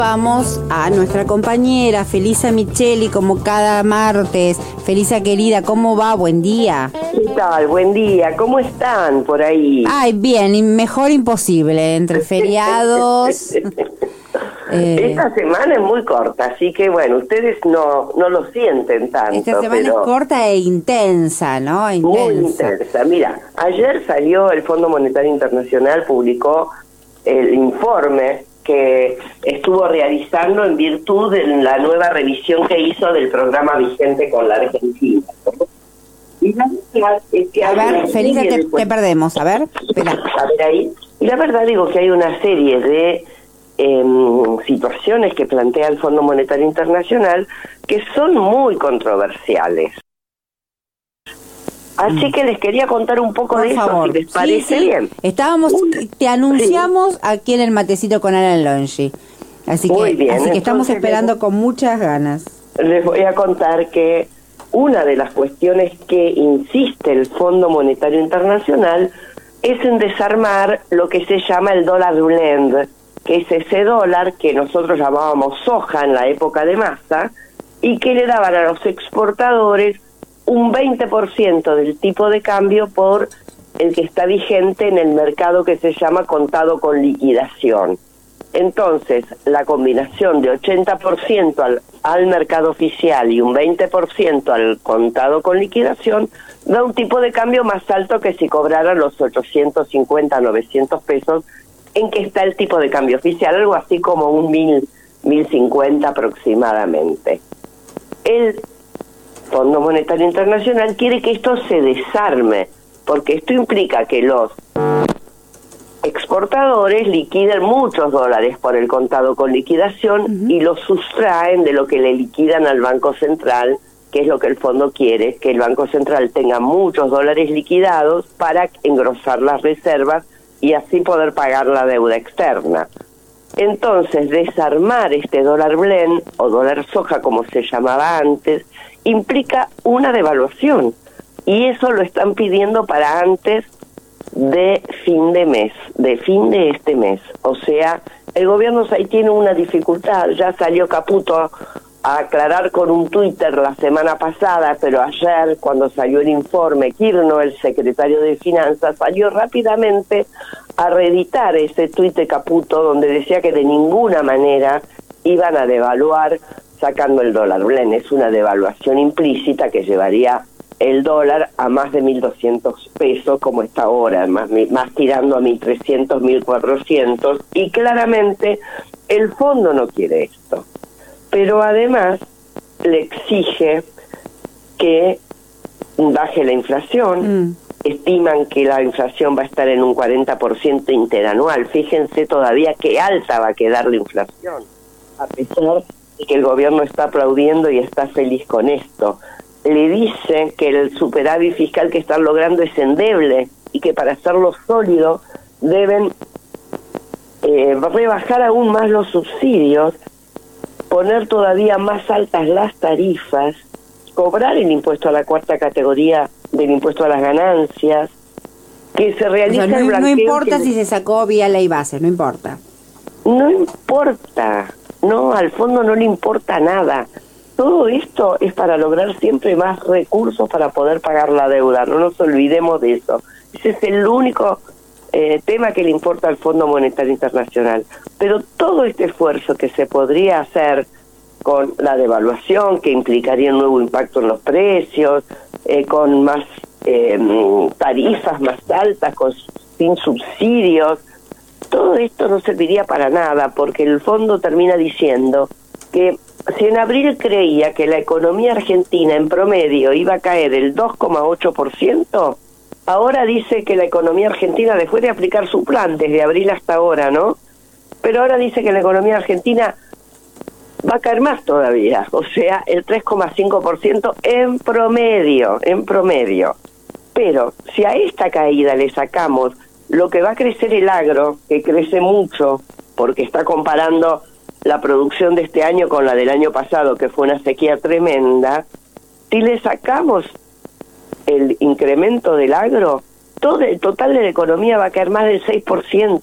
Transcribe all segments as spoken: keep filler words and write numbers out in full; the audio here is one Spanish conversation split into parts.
Vamos a nuestra compañera Felisa Micheli, como cada martes. Felisa querida, ¿cómo va? Buen día. ¿Qué tal? Buen día. ¿Cómo están por ahí? Ay, bien, y mejor imposible, entre feriados. eh... Esta semana es muy corta, así que bueno, ustedes no, no lo sienten tanto. Esta semana pero es corta e intensa, ¿no? Intensa. Muy intensa. Mira, ayer salió el Fondo Monetario Internacional, publicó el informe que estuvo realizando en virtud de la nueva revisión que hizo del programa vigente con la Argentina. Y la verdad es que a ver, Felisa, te, de... te perdemos. A ver, espera. A ver ahí. Y la verdad digo que hay una serie de eh, situaciones que plantea el Fondo Monetario Internacional que son muy controversiales. Así mm. que les quería contar un poco Por de favor. eso, si les parece sí, sí. bien. Estábamos, te anunciamos sí. aquí en el matecito con Alan Longi. Así que, Muy bien. así que estamos Entonces, esperando con muchas ganas. Les voy a contar que una de las cuestiones que insiste el Fondo Monetario Internacional es en desarmar lo que se llama el dólar blend, que es ese dólar que nosotros llamábamos soja en la época de Massa y que le daban a los exportadores un veinte por ciento del tipo de cambio por el que está vigente en el mercado que se llama contado con liquidación. Entonces, la combinación de ochenta por ciento al, al mercado oficial y un veinte por ciento al contado con liquidación da un tipo de cambio más alto que si cobraran los ochocientos cincuenta, novecientos pesos en que está el tipo de cambio oficial, algo así como un mil, mil cincuenta aproximadamente. El Fondo Monetario Internacional quiere que esto se desarme, porque esto implica que los exportadores liquidan muchos dólares por el contado con liquidación uh-huh. y los sustraen de lo que le liquidan al Banco Central, que es lo que el fondo quiere, que el Banco Central tenga muchos dólares liquidados para engrosar las reservas y así poder pagar la deuda externa. Entonces, desarmar este dólar blend, o dólar soja como se llamaba antes, implica una devaluación, y eso lo están pidiendo para antes de fin de mes, de fin de este mes. O sea, el gobierno ahí tiene una dificultad. Ya salió Caputo a aclarar con un Twitter la semana pasada, pero ayer, cuando salió el informe, Kirno, el secretario de Finanzas, salió rápidamente a reeditar ese tuit de Caputo donde decía que de ninguna manera iban a devaluar sacando el dólar blend. Es una devaluación implícita que llevaría el dólar a más de mil doscientos pesos como está ahora, más, más tirando a mil trescientos, mil cuatrocientos, y claramente el fondo no quiere esto. Pero además le exige que baje la inflación, mm. estiman que la inflación va a estar en un cuarenta por ciento interanual. Fíjense todavía qué alta va a quedar la inflación, a pesar de que el gobierno está aplaudiendo y está feliz con esto. Le dice que el superávit fiscal que están logrando es endeble y que para hacerlo sólido deben eh, rebajar aún más los subsidios, poner todavía más altas las tarifas, cobrar el impuesto a la cuarta categoría del impuesto a las ganancias, que se realiza o sea, no, el blanqueo. No importa que... si se sacó vía ley base, no importa. No importa, no, al fondo no le importa nada. Todo esto es para lograr siempre más recursos para poder pagar la deuda, no nos olvidemos de eso. Ese es el único eh, tema que le importa al Fondo Monetario Internacional. Pero todo este esfuerzo que se podría hacer con la devaluación, que implicaría un nuevo impacto en los precios, eh, con más eh, tarifas más altas, con, sin subsidios, todo esto no serviría para nada, porque el fondo termina diciendo que si en abril creía que la economía argentina en promedio iba a caer el dos coma ocho por ciento, ahora dice que la economía argentina, después de aplicar su plan desde abril hasta ahora, ¿no? Pero ahora dice que la economía argentina va a caer más todavía, o sea, el tres coma cinco por ciento en promedio, en promedio. Pero si a esta caída le sacamos lo que va a crecer el agro, que crece mucho, porque está comparando la producción de este año con la del año pasado, que fue una sequía tremenda, si le sacamos el incremento del agro, todo el total de la economía va a caer más del seis por ciento.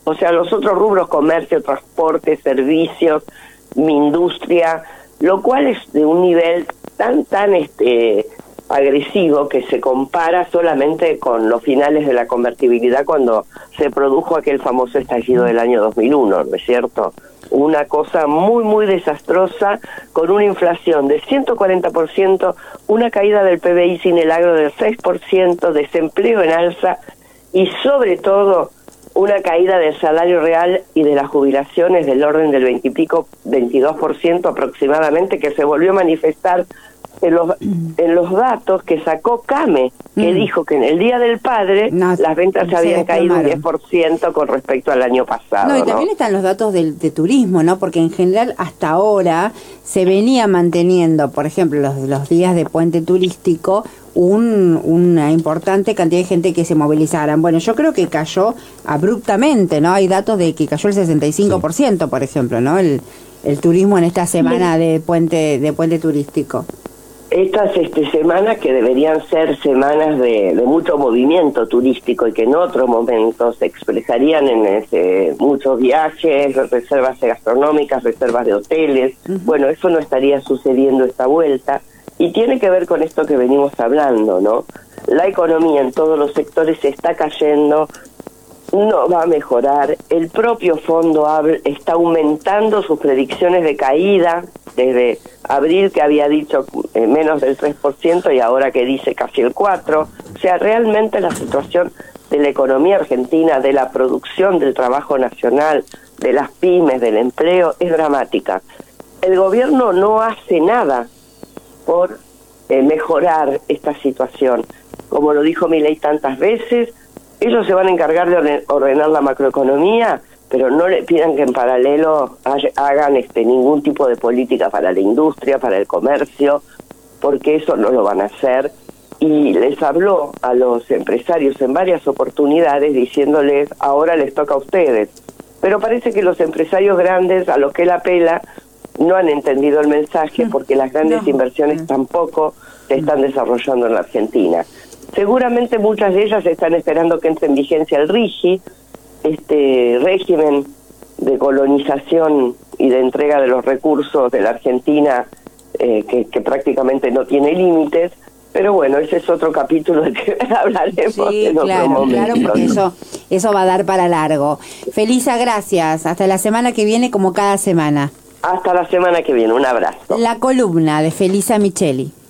O sea, los otros rubros, comercio, transporte, servicios, mi industria, lo cual es de un nivel tan, tan este agresivo que se compara solamente con los finales de la convertibilidad cuando se produjo aquel famoso estallido del año dos mil uno, ¿no es cierto? Una cosa muy, muy desastrosa, con una inflación de ciento cuarenta por ciento, una caída del P B I sin el agro del seis por ciento, desempleo en alza y sobre todo una caída del salario real y de las jubilaciones del orden del veinte y pico, veintidós por ciento aproximadamente, que se volvió a manifestar en los, en los datos que sacó CAME, que mm. dijo que en el Día del Padre no, las ventas se habían caído un diez por ciento con respecto al año pasado. No, y también ¿no? están los datos del, de turismo, ¿no? Porque en general hasta ahora se venía manteniendo, por ejemplo, los, los días de puente turístico, un, una importante cantidad de gente que se movilizaran. Bueno, yo creo que cayó abruptamente, ¿no? Hay datos de que cayó el sesenta y cinco por ciento, sí. por ejemplo, ¿no? El, el turismo en esta semana sí. de puente de puente turístico. Estas este, semanas que deberían ser semanas de, de mucho movimiento turístico y que en otro momento se expresarían en ese, muchos viajes, reservas gastronómicas, reservas de hoteles. Uh-huh. Bueno, eso no estaría sucediendo esta vuelta y tiene que ver con esto que venimos hablando, ¿no? La economía en todos los sectores se está cayendo, no va a mejorar. El propio fondo está aumentando sus predicciones de caída desde abril, que había dicho eh, menos del tres por ciento y ahora que dice casi el cuatro por ciento. O sea, realmente la situación de la economía argentina, de la producción del trabajo nacional, de las pymes, del empleo, es dramática. El gobierno no hace nada por eh, mejorar esta situación. Como lo dijo Milei tantas veces, ellos se van a encargar de ordenar la macroeconomía, pero no le pidan que en paralelo hagan este ningún tipo de política para la industria, para el comercio, porque eso no lo van a hacer. Y les habló a los empresarios en varias oportunidades diciéndoles, ahora les toca a ustedes. Pero parece que los empresarios grandes, a los que él apela, no han entendido el mensaje, porque las grandes no. inversiones tampoco se están desarrollando en la Argentina. Seguramente muchas de ellas están esperando que entre en vigencia el RIGI, este régimen de colonización y de entrega de los recursos de la Argentina, eh, que, que prácticamente no tiene límites, pero bueno, ese es otro capítulo del que hablaremos sí, en claro, otro momento. Claro, porque eso, eso va a dar para largo. Felisa, gracias. Hasta la semana que viene, como cada semana. Hasta la semana que viene, un abrazo. La columna de Felisa Micheli.